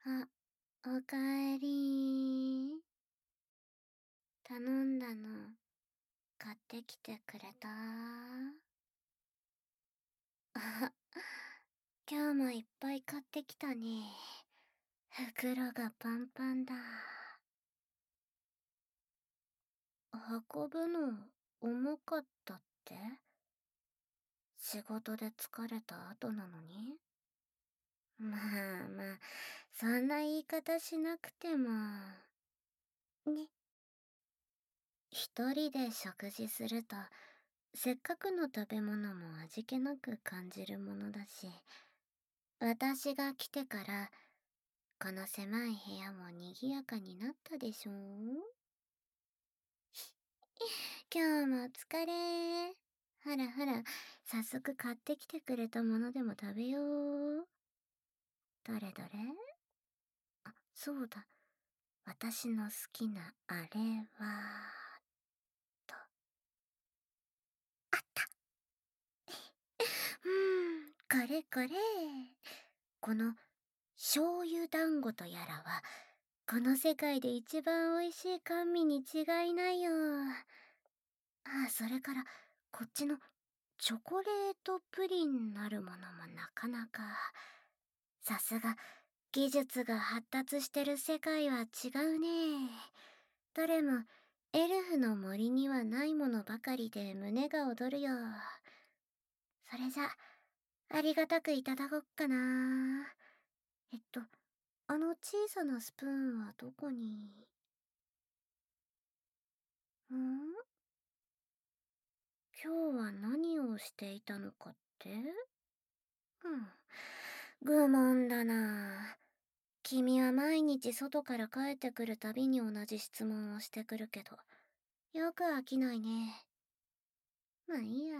あ、おかえり。頼んだの、買ってきてくれた？あ、今日もいっぱい買ってきたね。袋がパンパンだ。運ぶの重かったって？仕事で疲れた後なのに？まあまあ、そんな言い方しなくても。ね。一人で食事すると、せっかくの食べ物も味気なく感じるものだし、私が来てから、この狭い部屋も賑やかになったでしょ？今日もお疲れ。ほらほら、早速買ってきてくれたものでも食べよう。どれどれ？あ、そうだ。私の好きなあれは、と。あった。これこれ。この醤油団子とやらは、この世界で一番美味しい甘味に違いないよ。あ、それから、こっちのチョコレートプリンなるものもなかなか。さすが、技術が発達してる世界は違うね。どれも、エルフの森にはないものばかりで胸が躍るよ。それじゃ、ありがたくいただこっかな。あの小さなスプーンはどこに？ん？今日は何をしていたのかって？愚問だな。君は毎日外から帰ってくるたびに同じ質問をしてくるけど、よく飽きないね。まあいいや。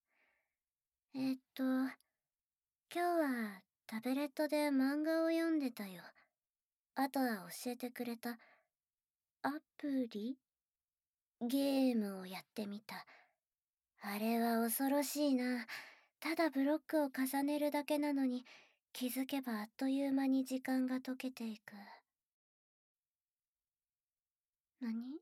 今日はタブレットで漫画を読んでたよ。あとは教えてくれたアプリ？ゲームをやってみた。あれは恐ろしいな。ただブロックを重ねるだけなのに、気づけばあっという間に時間が溶けていく。何？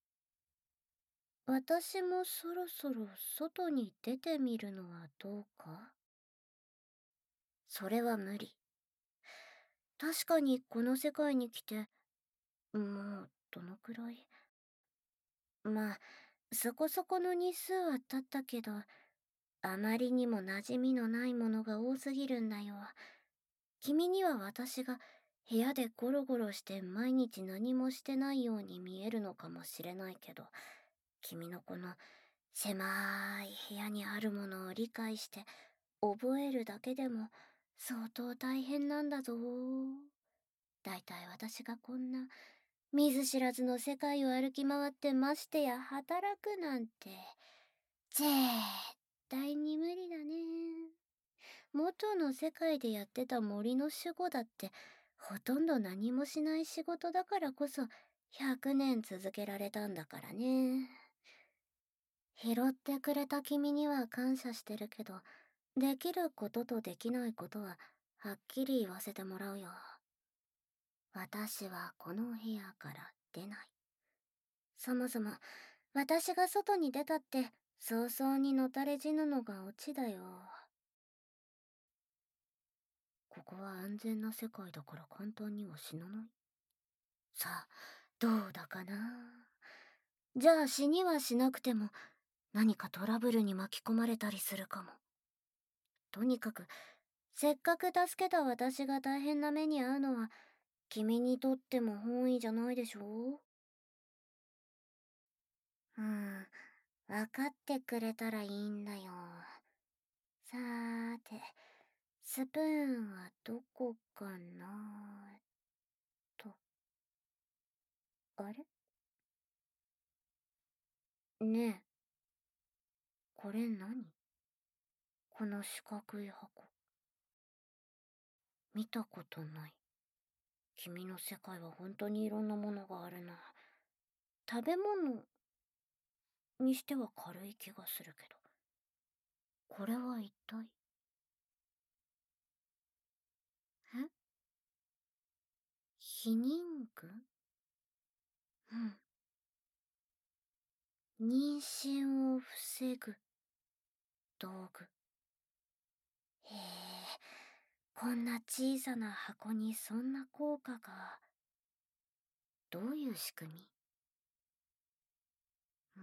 私もそろそろ外に出てみるのはどうか？それは無理。確かにこの世界に来て、もうどのくらい？まあ、そこそこの日数は経ったけど、あまりにも馴染みのないものが多すぎるんだよ。君には私が部屋でゴロゴロして毎日何もしてないように見えるのかもしれないけど、君のこの狭い部屋にあるものを理解して覚えるだけでも相当大変なんだぞ。だいたい私がこんな見ず知らずの世界を歩き回ってましてや働くなんて、絶対に無理だね。元の世界でやってた森の守護だって、ほとんど何もしない仕事だからこそ、100年続けられたんだからね。拾ってくれた君には感謝してるけど、できることとできないことは、はっきり言わせてもらうよ。私はこの部屋から出ない。そもそも、私が外に出たって、早々にのたれ死ぬのがオチだよ。ここは安全な世界だから簡単には死なない。さあ、どうだかな。じゃあ死にはしなくても、何かトラブルに巻き込まれたりするかも。とにかく、せっかく助けた私が大変な目に遭うのは、君にとっても本意じゃないでしょ？わかってくれたらいいんだよ。さーて、スプーンはどこかなと。あれ？ねえ、これ何？この四角い箱。見たことない。君の世界は本当にいろんなものがあるな。食べ物にしては軽い気がするけど。これは一体？え？ 避妊具。うん。妊娠を防ぐ道具。へえ、こんな小さな箱にそんな効果が。どういう仕組み？うん。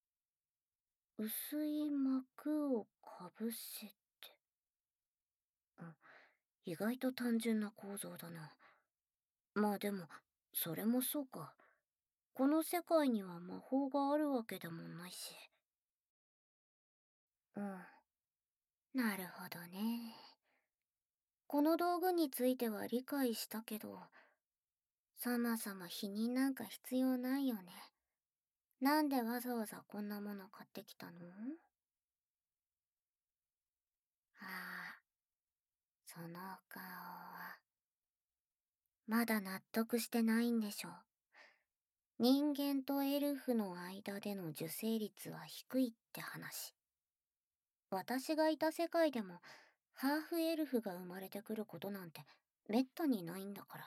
薄い膜をかぶせて。うん、意外と単純な構造だな。まあでも、それもそうか。この世界には魔法があるわけでもないし。うん。なるほどね。この道具については理解したけど、そもそも否認なんか必要ないよね。なんでわざわざこんなもの買ってきたの？ああ、その顔は。まだ納得してないんでしょ。人間とエルフの間での受精率は低いって話。私がいた世界でも、ハーフエルフが生まれてくることなんて、めったにないんだから。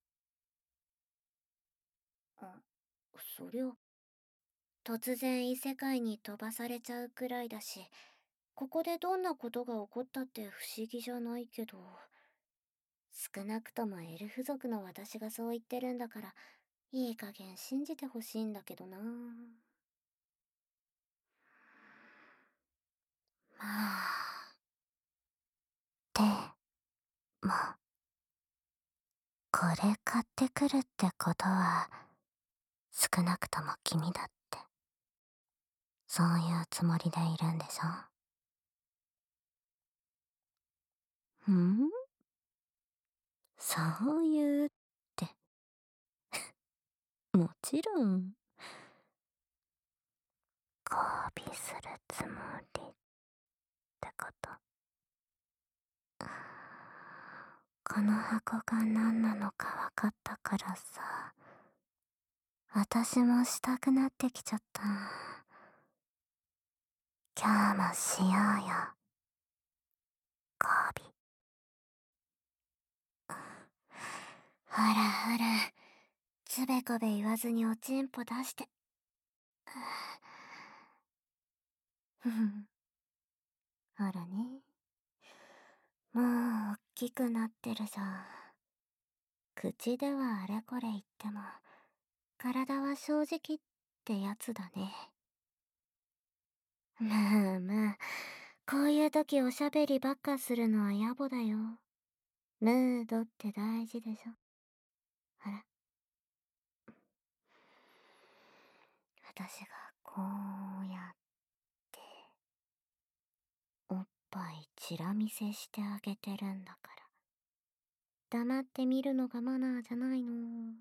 あ、そりゃ、突然異世界に飛ばされちゃうくらいだし、ここでどんなことが起こったって不思議じゃないけど、少なくともエルフ族の私がそう言ってるんだから、いい加減信じてほしいんだけどな。まあ。でも、これ買ってくるってことは、少なくとも君だって、そういうつもりでいるんでしょ？ん？そういうって、もちろん、交尾するつもりってこと。この箱が何なのか分かったからさ、私もしたくなってきちゃった。今日もしようよ、交尾。ほらほら、つべこべ言わずにおちんぽ出して。ふふん。ほらね。もう、おっきくなってるじゃん。口ではあれこれ言っても、体は正直ってやつだね。まあまあ、こういう時おしゃべりばっかするのは野暮だよ。ムードって大事でしょ。ほら。私がこうやって、おっぱいチラ見せしてあげてるんだから。黙って見るのがマナーじゃないの。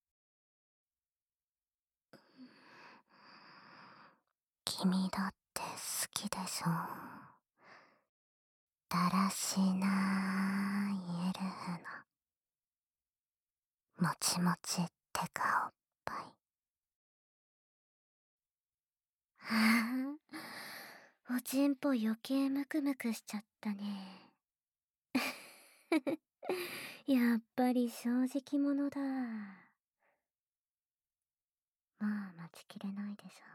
君だって好きでしょ。だらしないエルフのもちもちってかおっぱい。はあ、おちんぽ余計ムクムクしちゃったね。やっぱり正直者だ。まあ待ちきれないでし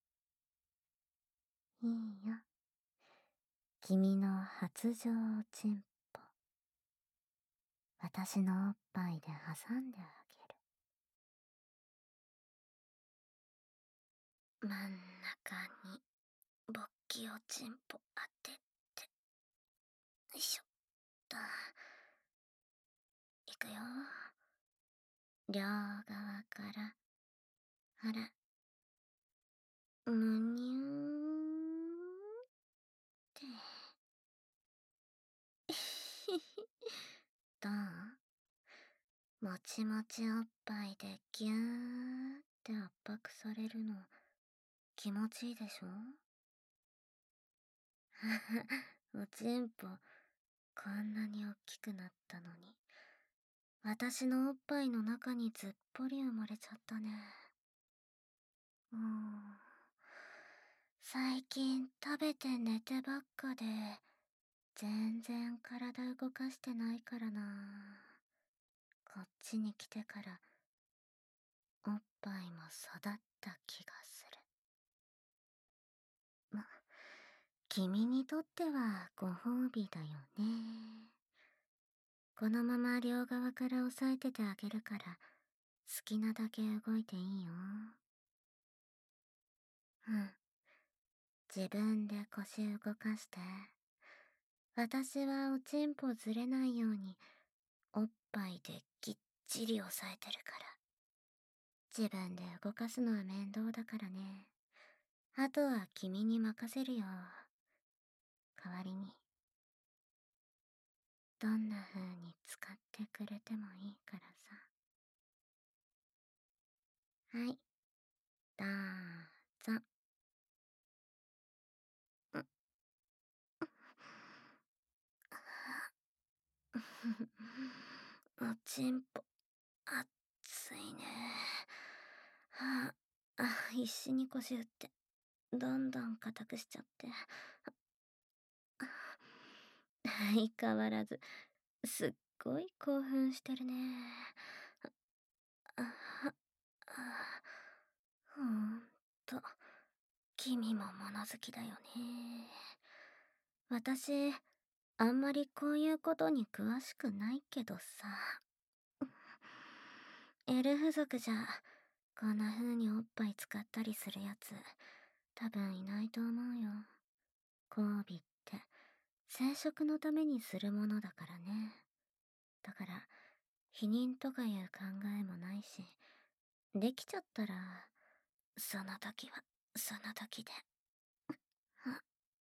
ょ。いいよ。君の初上ちんぽ。私のおっぱいで挟んであげる。真ん中に勃起おちんぽ当てて。よいしょっと。いくよ。両側から。ほら。むにゅーんって。どう？もちもちおっぱいでギューって圧迫されるの気持ちいいでしょ？おちんぽこんなに大きくなったのに、私のおっぱいの中にずっぽり埋もれちゃったね。うん。最近食べて寝てばっかで、全然体動かしてないからな。 こっちに来てからおっぱいも育った気がする。ま、君にとってはご褒美だよね。このまま両側から押さえててあげるから、好きなだけ動いていいよ。うん。自分で腰動かして。私はおちんぽずれないように、おっぱいでぎっちり押さえてるから。自分で動かすのは面倒だからね。あとは君に任せるよ。代わりに、どんな風に使ってくれてもいいからさ。はい、どうぞ。おちんぽ、熱いね。はあ、必死に腰打って、どんどん硬くしちゃって。相変わらず、すっごい興奮してるね。あ、ほんと、君も物好きだよね。私、あんまりこういうことに詳しくないけどさ。エルフ族じゃ、こんな風におっぱい使ったりするやつ、多分いないと思うよ。交尾って、生殖のためにするものだからね。だから、否認とかいう考えもないし、できちゃったら、その時は、その時で。あ、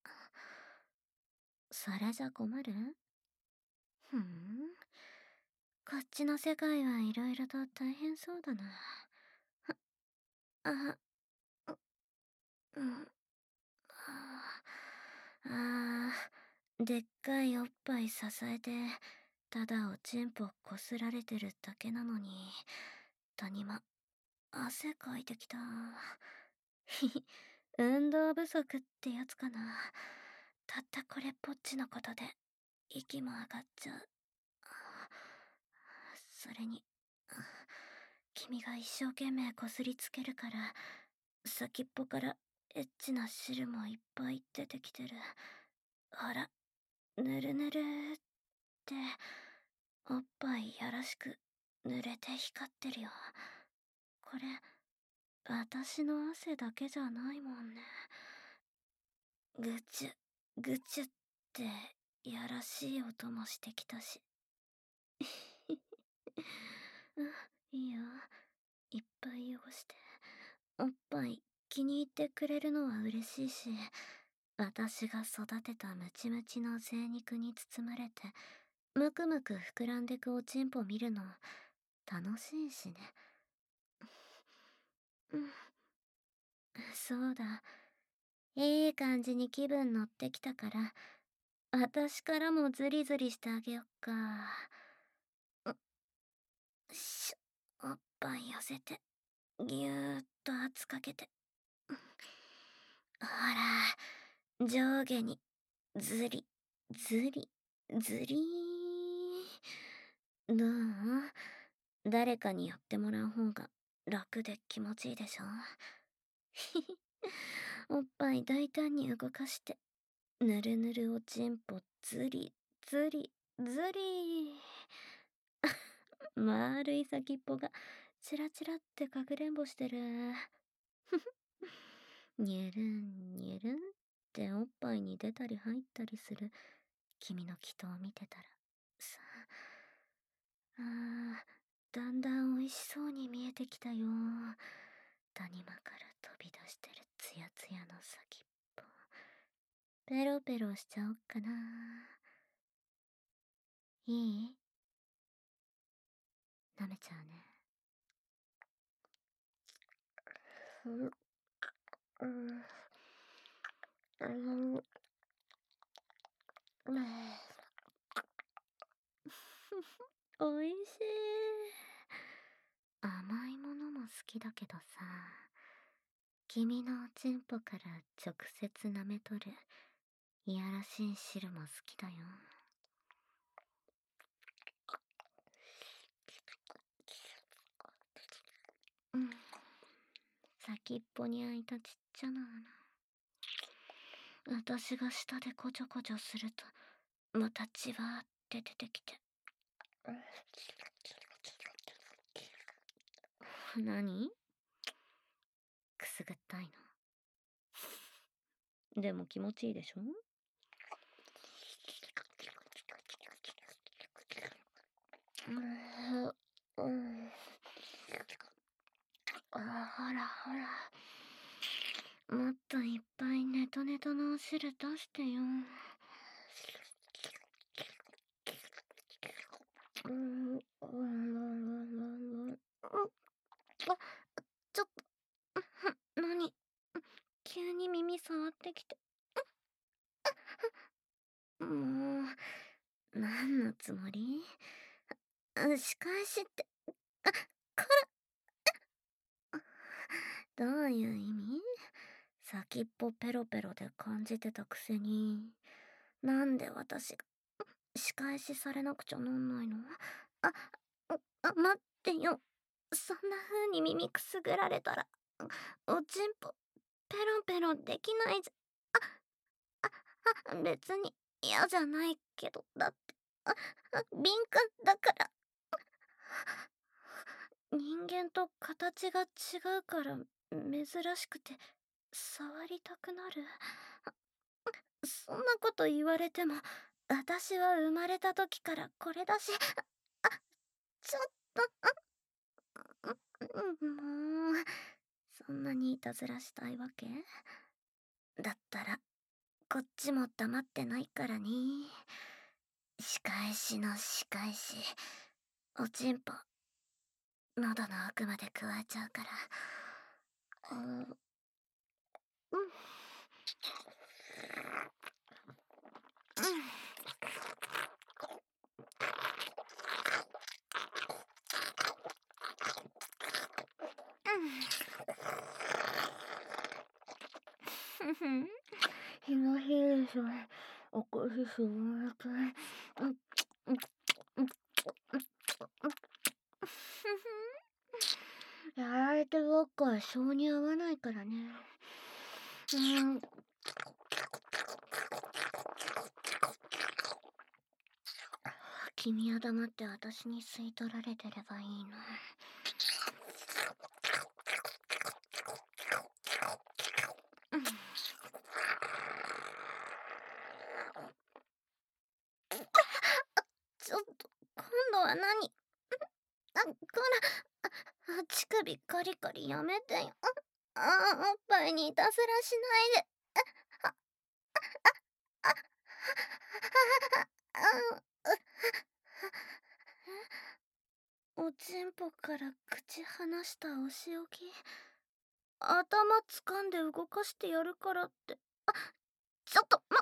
それじゃ困る？ふん。こっちの世界はいろいろと大変そうだな。あ、うん。でっかいおっぱい支えて、ただおちんぽこすられてるだけなのに、谷間、汗かいてきた。ひひ、運動不足ってやつかな。たったこれっぽっちのことで、息も上がっちゃう。それに、君が一生懸命こすりつけるから、先っぽからエッチな汁もいっぱい出てきてる。ほら、ぬるぬるって、おっぱいやらしく濡れて光ってるよ。これ、私の汗だけじゃないもんね。ぐちゅ、ぐちゅって、やらしい音もしてきたし。うん、いいよ。いっぱい汚して。おっぱい気に入ってくれるのは嬉しいし、私が育てたムチムチの精肉に包まれて、むくむく膨らんでくおちんぽ見るの、楽しいしね。うん、そうだ。いい感じに気分乗ってきたから、私からもズリズリしてあげよっか。しょ、おっぱい寄せて、ぎゅーっと圧かけて。ほら、上下に、ずり、ずり、ずりー。どう？誰かにやってもらう方が楽で気持ちいいでしょ？ひひ、おっぱい大胆に動かして、ぬるぬるおちんぽずり、ずり、ずりー。丸い先っぽが、チラチラってかくれんぼしてる。ふふ。にゅるん、にゅるんっておっぱいに出たり入ったりする君の祈祷を見てたら、さあ、だんだん美味しそうに見えてきたよ。谷間から飛び出してるツヤツヤの先っぽ。ペロペロしちゃおっかな。いい？舐めちゃうね。うん、うん、うん。おいしい。甘いものも好きだけどさ、君のおちんぽから直接舐めとるいやらしい汁も好きだよ。 先っぽに開いたちっちゃな穴。私が下でこちょこちょすると、また血ばーって出てきて。何？くすぐったいの。でも気持ちいいでしょ？うん。ほらほら。もっといっぱいネトネトのお汁出してよ。あ、ちょっと、何？急に耳触ってきて。もう、何のつもり？仕返しって、こら、どういう意味？先っぽペロペロで感じてたくせに、なんで私が仕返しされなくちゃなんないの？あ、待ってよ。そんな風に耳くすぐられたら、おちんぽ、ペロペロできないじゃ、別に嫌じゃないけど、だって、敏感だから。人間と形が違うから珍しくて触りたくなる。そんなこと言われても、私は生まれた時からこれだし、ちょっと、もう、そんなにいたずらしたいわけ？だったら、こっちも黙ってないからね。仕返しの仕返し。おちんぽ、喉の奥まで加えちゃうから。うん、うん。ふふん。気のひいでしょ。おかしすぎなく。やられてばっかは性に合わないからね。君は黙って私に吸い取られてればいいの。ちょっと、今度は何？こら、乳首カリカリやめてよ。おっぱいにいたずらしないで。おちんぽから口離したお仕置き。頭掴んで動かしてやるからって。ちょっと、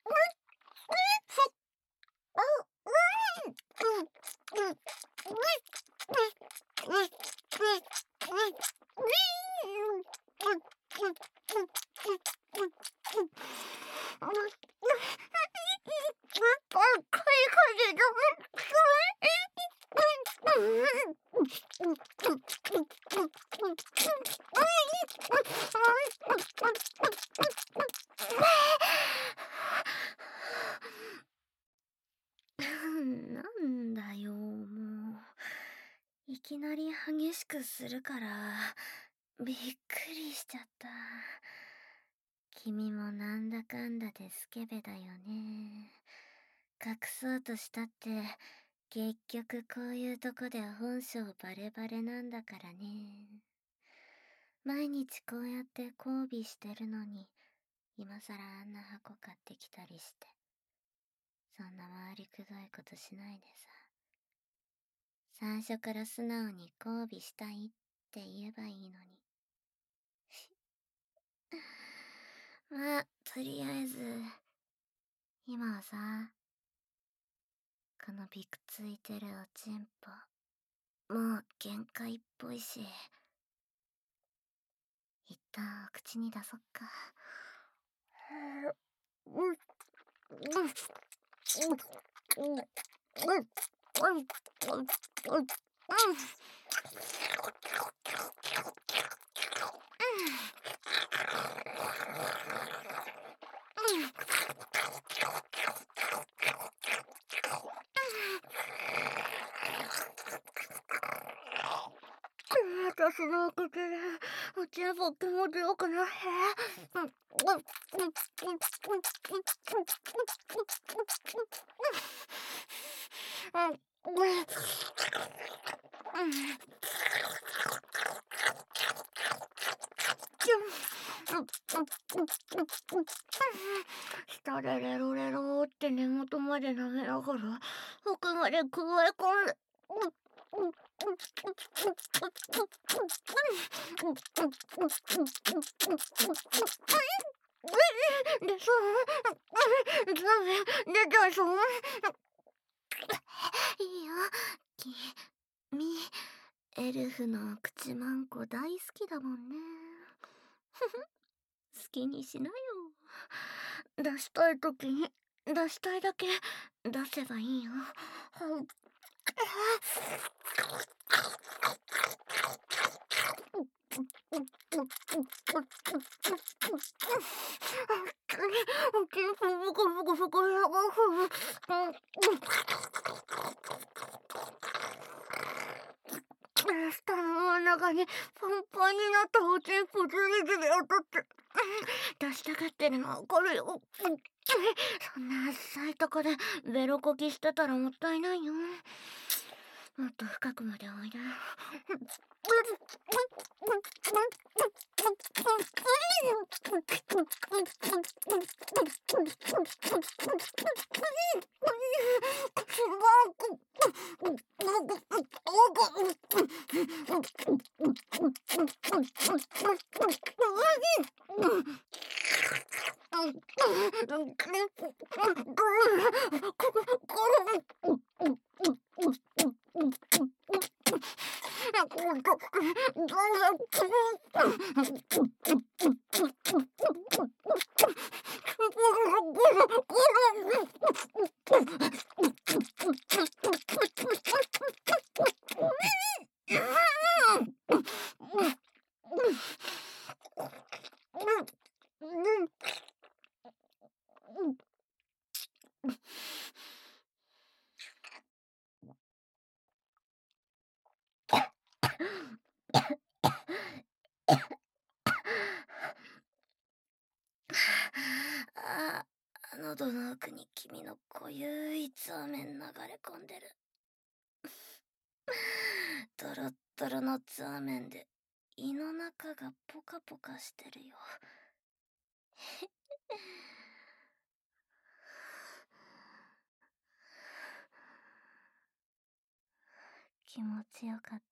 なんだよ、もう。いきなり激しくするから、びっくりしちゃった。君もなんだかんだでスケベだよね。隠そうとしたって、結局こういうとこで本性バレバレなんだからね。毎日こうやって交尾してるのに、今さらあんな箱買ってきたりして。そんな回りくどいことしないでさ。最初から素直に交尾したいって言えばいいのに。まあ、とりあえず、今はさ、このびくついてるおちんぽ、もう限界っぽいし、一旦お口に出そっか。 私のおかげで、うちはとっても強くなって。下でレロレロって根元まで舐めながら、奥までくわえ込んで。でしょ。ダメ、出たぞ。いいよ、君、エルフの口マンコ大好きだもんね。好きにしなよ。出したいときに、出したいだけ、出せばいいよ。下の真ん中にパンパンになったおちんぽずりずりを取って、出したがってるのわかるよ。そんな浅いとこでベロこきしてたらもったいないよ。もっと深くまでおいで。あ喉の奥に君の濃ゆいつあめん流れ込んでる。ドロッドロのつあめんで胃の中がポカポカしてるよ。気持ちよかった？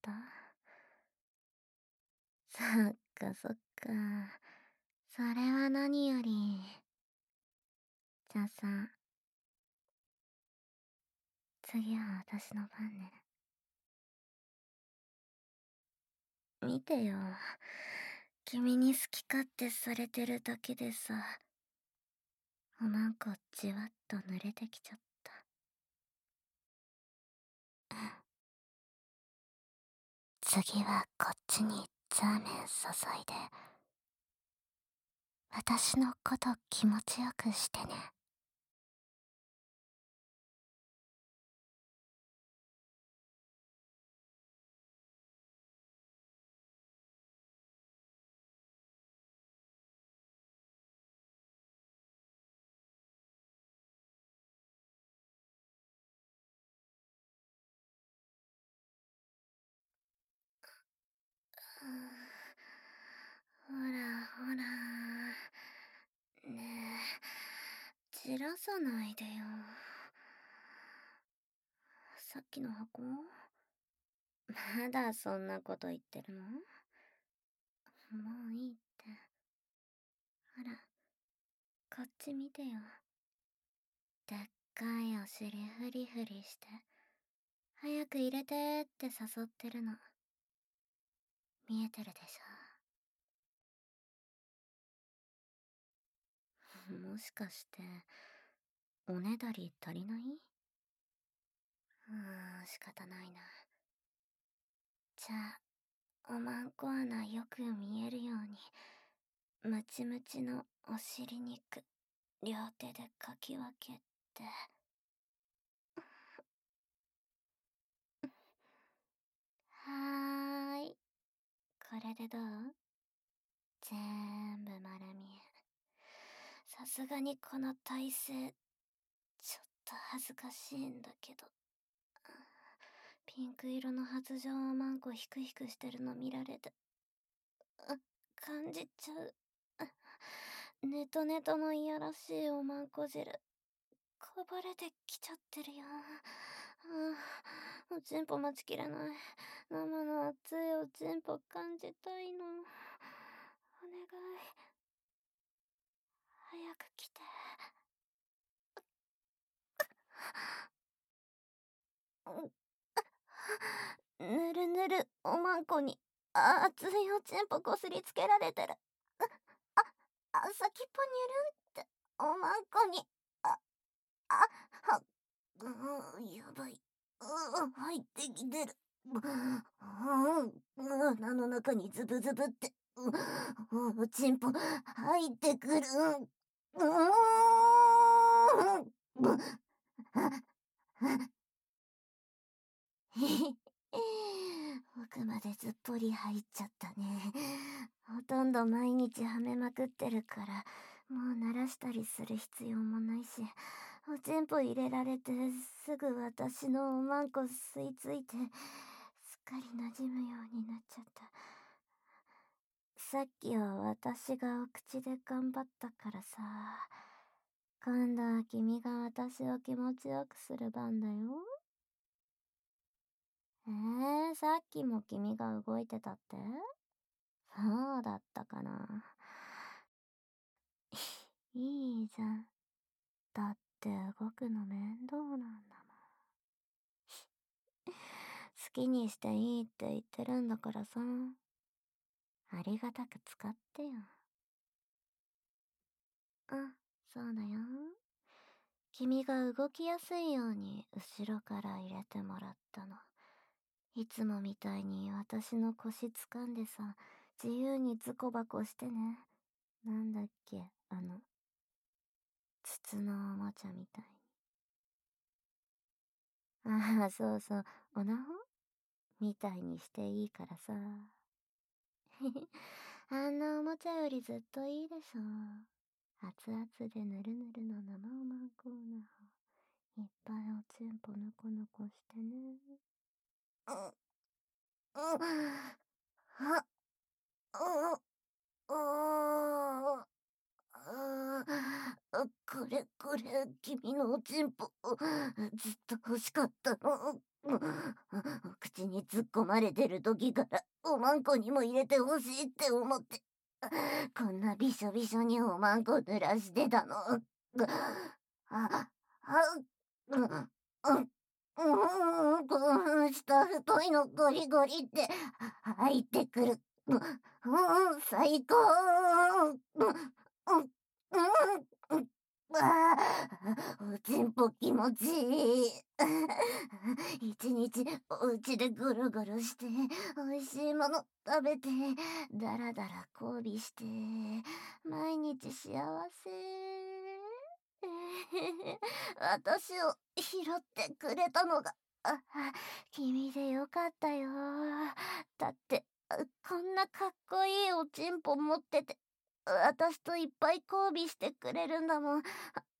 そっかそっか。それは何より。じゃあさ、次は私の番ね。見てよ。君に好き勝手されてるだけでさ、おまんこじわっと濡れてきちゃった。次はこっちにザーメン注いで、私のこと気持ちよくしてね。ほらほら。ねえ、じらさないでよ。さっきの箱まだそんなこと言ってるの？もういいって。ほら、こっち見てよ。でっかいお尻フリフリして、早く入れてって誘ってるの。見えてるでしょ？もしかして、おねだり足りない？仕方ないな。じゃあ、おまんこ穴よく見えるように、ムチムチのお尻肉、両手でかき分けて。はーい。 れでどう？全部丸見え。さすがにこの体勢、ちょっと恥ずかしいんだけど。ピンク色の発情おまんこヒクヒクしてるの見られて、感じちゃう。ネトネトのいやらしいおまんこ汁、こぼれてきちゃってるよ。おちんぽ待ちきれない。生の熱いおちんぽ感じたいの。お願い。早く来て。ぬるぬるおまんこに熱いおちんぽこすりつけられてる。先っぽにゅるんっておまんこに、は、やばい。入ってきてる。鼻の中にズブズブって、おちんぽ入ってくる。奥までずっぽり入っちゃったね。ほとんど毎日はめまくってるから、もう慣らしたりする必要もないし、おちんぽ入れられてすぐ私のおまんこ吸い付いて、すっかり馴染むようになっちゃった。さっきは私がお口で頑張ったからさ、今度は君が私を気持ちよくする番だよ。さっきも君が動いてたって？そうだったかな。いいじゃん。だって動くの面倒なんだもん。好きにしていいって言ってるんだからさ。ありがたく使ってよ。そうだよ。君が動きやすいように後ろから入れてもらったの。いつもみたいに私の腰掴んでさ、自由にズコバコしてね。なんだっけ、筒のおもちゃみたいに。そうそう、オナホみたいにしていいからさ。あんなおもちゃよりずっといいでしょ。熱々でぬるぬるの生おまんこオナホ。いっぱいおちんぽぬこぬこしてね。これ、君のおちんぽ、ずっと欲しかったの。口に突っ込まれてる時から、おまんこにも入れてほしいって思って、こんなびしょびしょにおまんこ濡らしてたの。あ、うん、下太いのゴリゴリって入ってくる。最高。おちんぽ気持ちいい。一日お家でぐるぐるして、美味しいもの食べて、だらだら交尾して、毎日幸せ。私を拾ってくれたのが、君でよかったよ。だって、こんなかっこいいおちんぽ持ってて、私といっぱい交尾してくれるんだもん。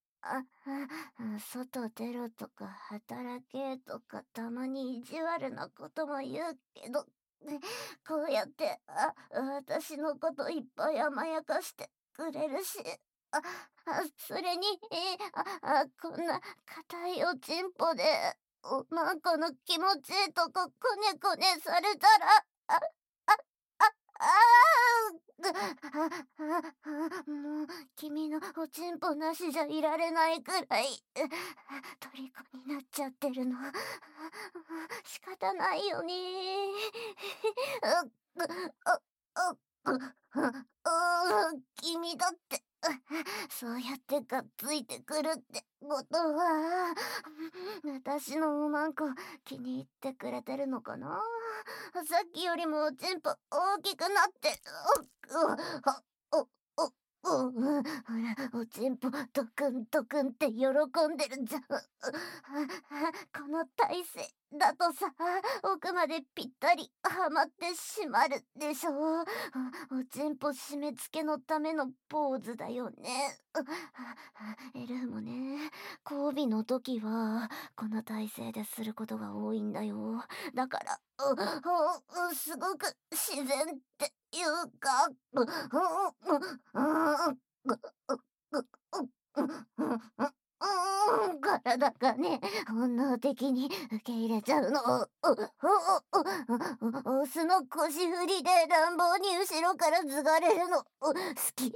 外出ろとか働けとかたまに意地悪なことも言うけど、こうやって私のこといっぱい甘やかしてくれるし、それに、こんな硬いおちんぽでおまんこの気持ちいいとここねこねされたら、もう、君のおちんぽなしじゃいられないくらい、虜になっちゃってるの。仕方ないよね。君だって、そうやってがっついてくるってことは、私のおまんこ気に入ってくれてるのかな？さっきよりもおちんぽ大きくなって、お、お、お、 ほら、おちんぽ、ドクンドクンって喜んでるじゃん。この体勢だとさ、奥までぴったりはまってしまるでしょ。おちんぽ締め付けのためのポーズだよね。エルフもね、交尾の時は、この体勢ですることが多いんだよ。だから、すごく自然っていうか、体がね、本能的に受け入れちゃうの。オスの腰振りで乱暴に後ろからずがれるの。好き。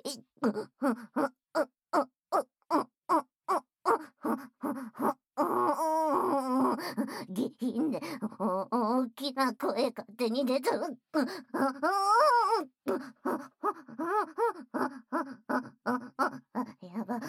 下品で大きな声勝手に出ちゃう。やば。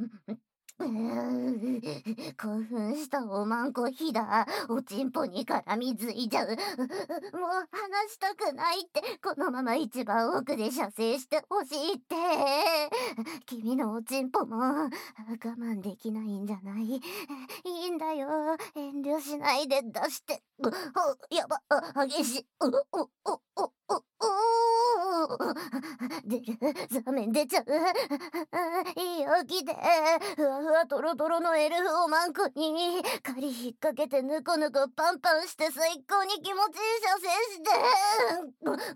興奮したおまんこひだ。おちんぽに絡みついちゃう。もう話したくないって、このまま一番奥で射精してほしいって。君のおちんぽも我慢できないんじゃない？いいんだよ。遠慮しないで出して。やば、激しい。出る、座面出ちゃう。いいよ、来て。ふわふわトロトロのエルフおまんこに、狩り引っ掛けてぬこぬこパンパンして最高に気持ちいい射精して。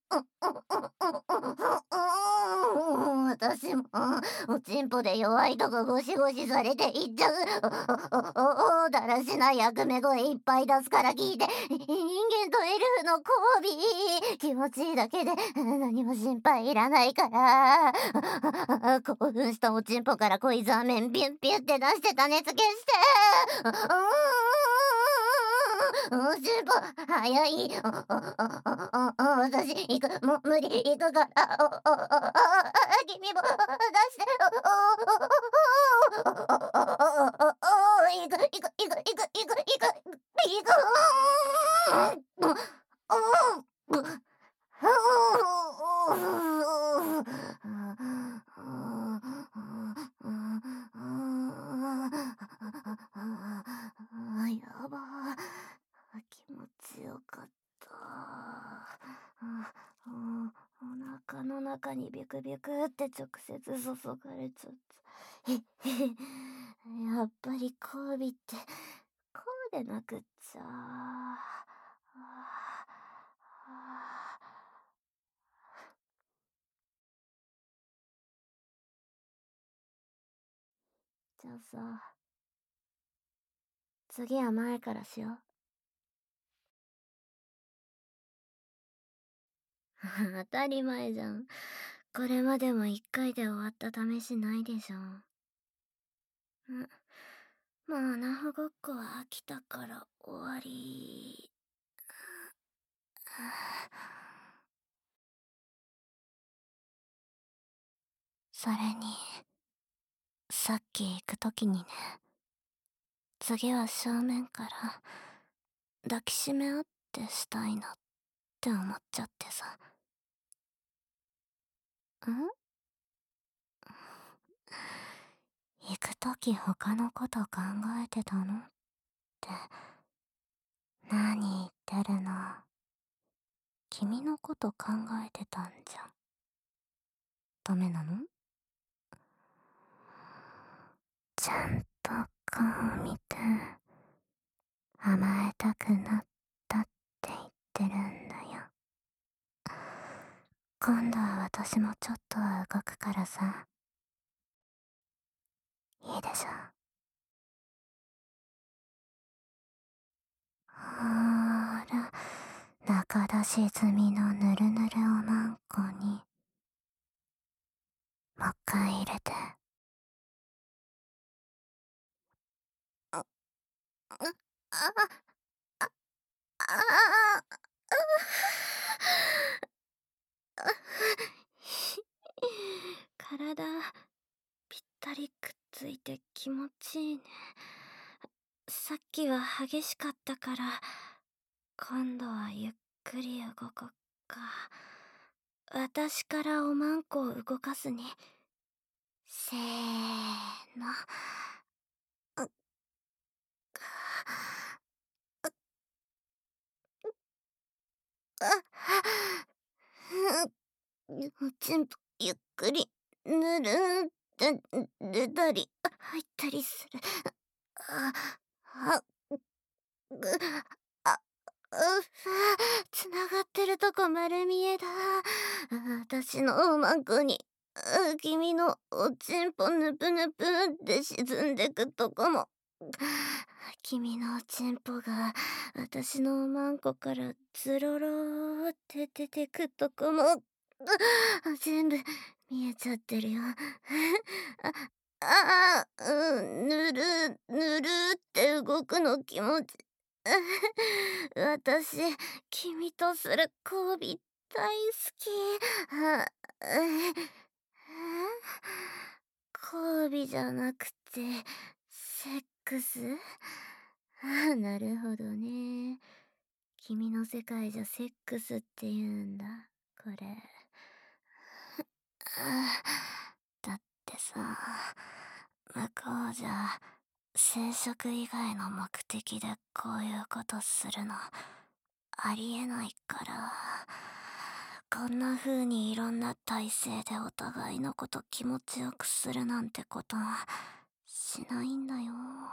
私も、おちんぽで弱いとこゴシゴシされていっちゃう。だらしない役目声いっぱい出すから聞いて。人間とエルフの交尾。気持ちいいだけで何も心配いらないから。興奮したおちんぽから濃い座面ビュンビュンって出してた熱消して。おちんぽ、早い。私、行く、もう無理、行くから。君も、出して。行く、行く、行く、行く、行く、行く、行く、行く。やば。気持ちよかった。お腹の中にビクビクって直接注がれちゃった。やっぱり交尾ってこうでなくっちゃ。じゃあさ、次は前からしよう。当たり前じゃん。これまでも一回で終わった試しないでしょ。もうナフごっこは飽きたから終わり。それに、さっき行くときにね、次は正面から抱きしめ合ってしたいなって思っちゃってさ。行くとき他のこと考えてたのって。何言ってるの。君のこと考えてたんじゃ。ダメなの？ちゃんと顔見て、甘えたくなったって言ってるんだよ。今度は私もちょっとは動くからさ。いいでしょ。ほーら、中出し済みのぬるぬるおまんこに、もう一回入れて。あ、あ、あ、あ、体ぴったりくっついて気持ちいいね。さっきは激しかったから今度はゆっくり動こっか。 私からおまんこを動かすね。せーの。う全部ゆっくりぬるーって出たり入ったりする。あ、あ、ぐ、あ、つながってるとこ丸見えだ。私のおまんこに、君のおちんぽぬぷぬぷって沈んでくとこも。君のおちんぽが私のおまんこからズロローって出てくとこも、全部見えちゃってるよ。ぬるぬるって動くの気持ち。私、君とする交尾大好き。あ、交尾じゃなくて、セックス。なるほどね。君の世界じゃセックスって言うんだ、これ。だってさ、向こうじゃ、生殖以外の目的でこういうことするの、ありえないから、こんな風にいろんな体勢でお互いのこと気持ちよくするなんてことしないんだよ。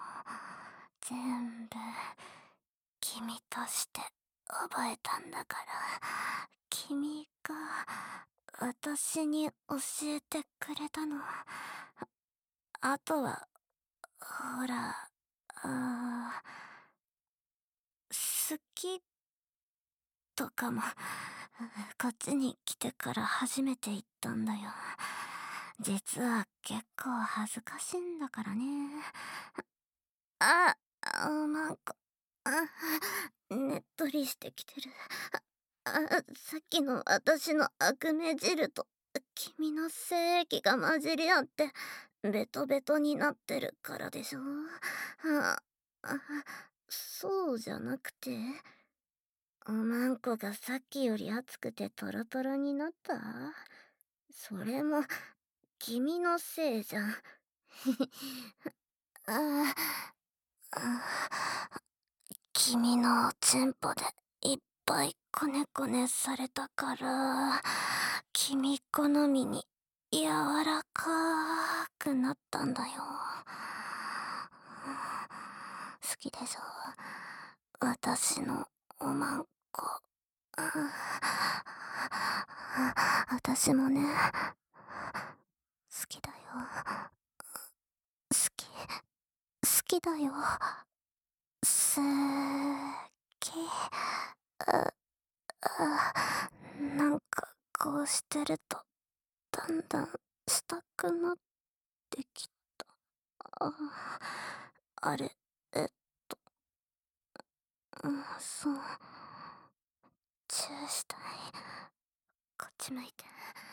全部、君として覚えたんだから、君が私に教えてくれたの。あとは、ほら、好きとかも、こっちに来てから初めて言ったんだよ。実は結構恥ずかしいんだからね。あ、なんか、ねっとりしてきてる。さっきの私の悪名汁と君の精液が混じり合ってベトベトになってるからでしょ。あ、あそうじゃなくて、おまんこがさっきより熱くてトロトロになった。それも君のせいじゃん。ああ、君のおちんぽでいっぱいこねこねされたから、君好みに柔らかくなったんだよ。好きでしょ、私のおまんこ。私もね、好きだよ。好き、好きだよ。すき。なんかこうしてるとだんだんしたくなってきた。ああれ、えっと、そう、チューしたい。こっち向いて。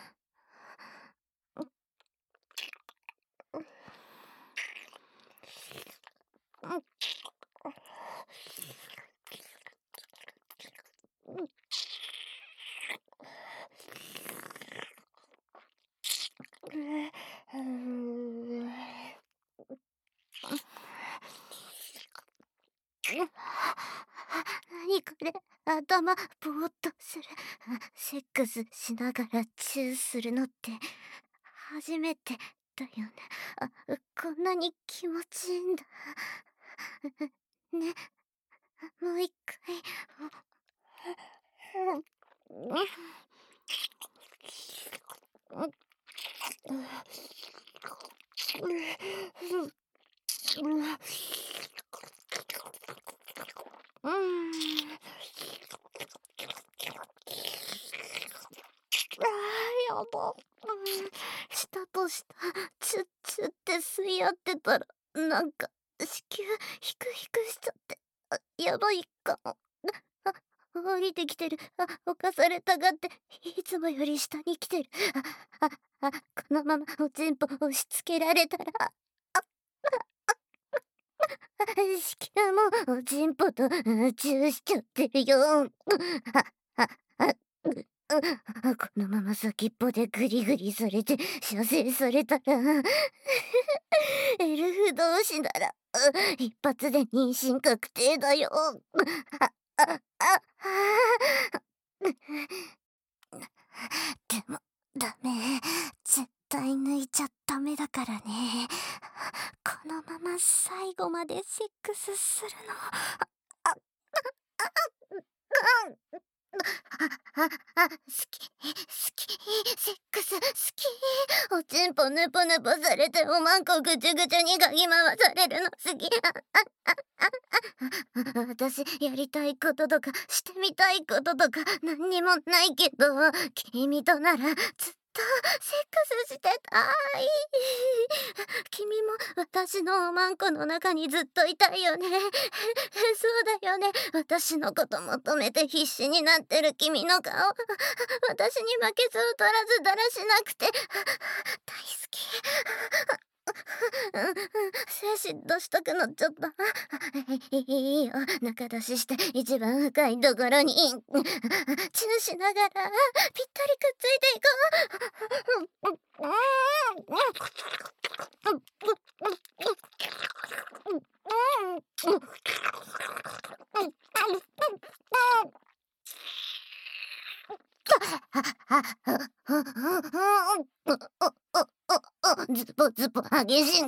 何これ、頭ぼーっとする。セックスしながらチューするのって初めてだよね。こんなに気持ちいいんだ。ね、もう一回。うん。やば。舌と舌、チュッチュって吸い合ってたら、なんか、子宮、ヒクヒクしちゃって、やばいかも。あ、降りてきてる。犯されたがって、いつもより下に来てる。このままおちんぽ押し付けられたら、子宮もおちんぽとチューしちゃってるよ。あ、あ、あ、 このまま先っぽでグリグリされて射精されたらエルフ同士なら一発で妊娠確定だよ。でもダメ、絶対抜いちゃダメだからね。このまま最後までセックスするの。好き、好き、セックス好き。おちんぽぬぽぬぽされておまんこぐちゅぐちゅにかき回されるの好き。私やりたいこととかしてみたいこととか何にもないけど、君とならずっとセックスしてたい。君も私のおまんこの中にずっといたいよね。そうだよね。私のこと求めて必死になってる君の顔、私に負けず劣らずだらしなくて大好き。精子出したくなっちゃった。いいよ、中出しして一番深いところにチューしながらぴったりくっついていこう。ズボズボ激しい。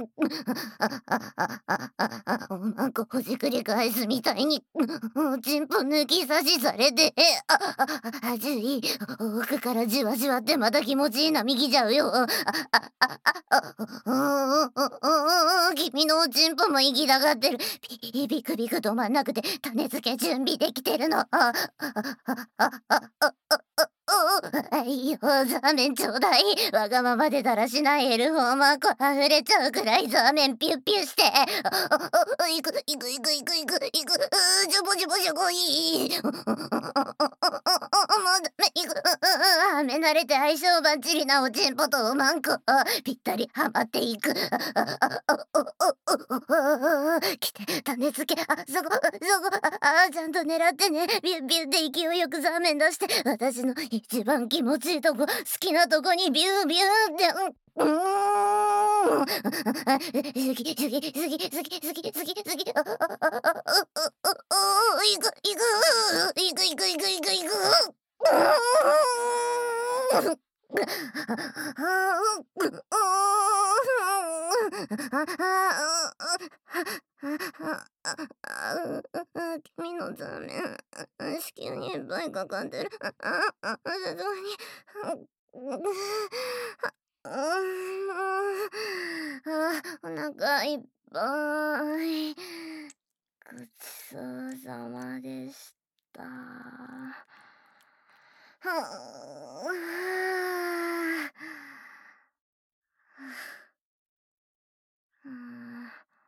おまんこほじくり返すみたいに、おちんぽ抜き差しされて、じゅい、奥からじわじわってまた気持ちいい波来ちゃうよ。君のおちんぽも行きたがってる。ビクビク止まんなくて種付け準備できてるの。いいよ、ザーメンちょうだい。わがままでだらしないエルフォーマーコ溢れちゃうくらいザーメンピュッピュして。いく、いく、いく、いく、いく、いく、ジョボジョボジョボいい。もうダメ、いく、はめ慣れて相性バッチリなおちんぽとおまんこ。ぴったりはまっていく。来て、種付け、そこ、ちゃんと狙ってね。ビュッビュッで勢いよくザーメン出して、私の一番気持ちいいとこ、好きなとこにビュービューって、好き、好き、好き、好き、好き、好き、好き、好き、いく、いく、いく、いく、いく、いく、いく。君のザメン、子宮にいっぱいかかってる。さすがに。お腹いっぱい。ごちそうさまでした。うん、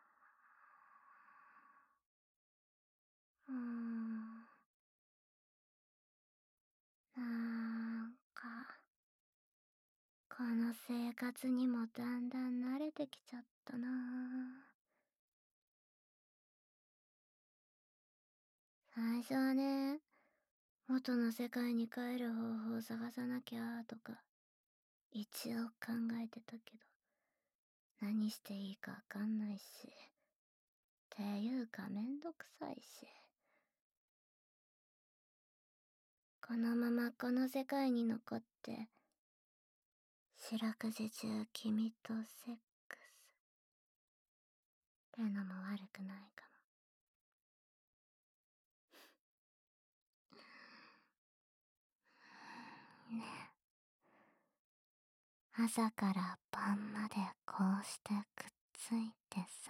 うん、なんか、この生活にもだんだん慣れてきちゃったな。最初はね、元の世界に帰る方法を探さなきゃとか、一応考えてたけど、何していいかわかんないし、ていうかめんどくさいし。このままこの世界に残って、四六時中君とセックスってのも悪くないかも。ね。朝から晩までこうしてくっついてさ、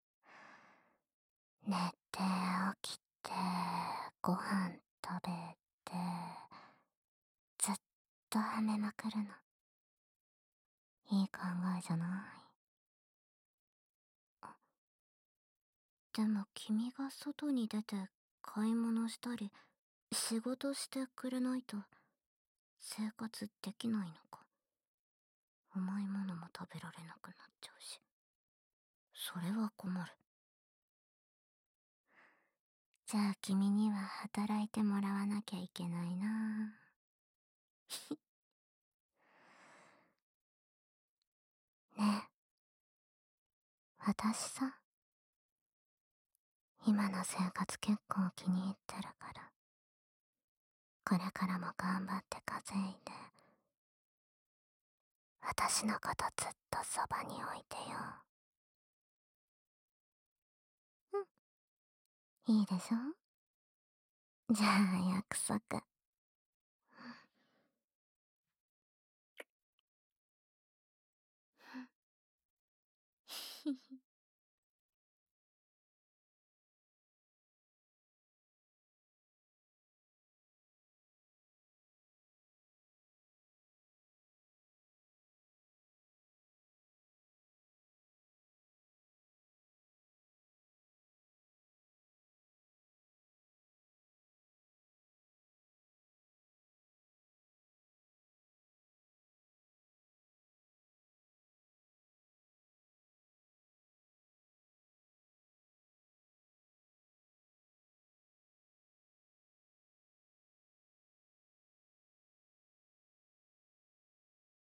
寝て起きてご飯食べて、ずっとはめまくるの。いい考えじゃない？でも君が外に出て買い物したり仕事してくれないと生活できないのか。甘いものも食べられなくなっちゃうし、それは困る。じゃあ君には働いてもらわなきゃいけないな。 ねえ、私さ、今の生活結構気に入ってるから、これからも頑張って稼いで、私のことずっとそばに置いてよ。うん、いいでしょ？じゃあ約束。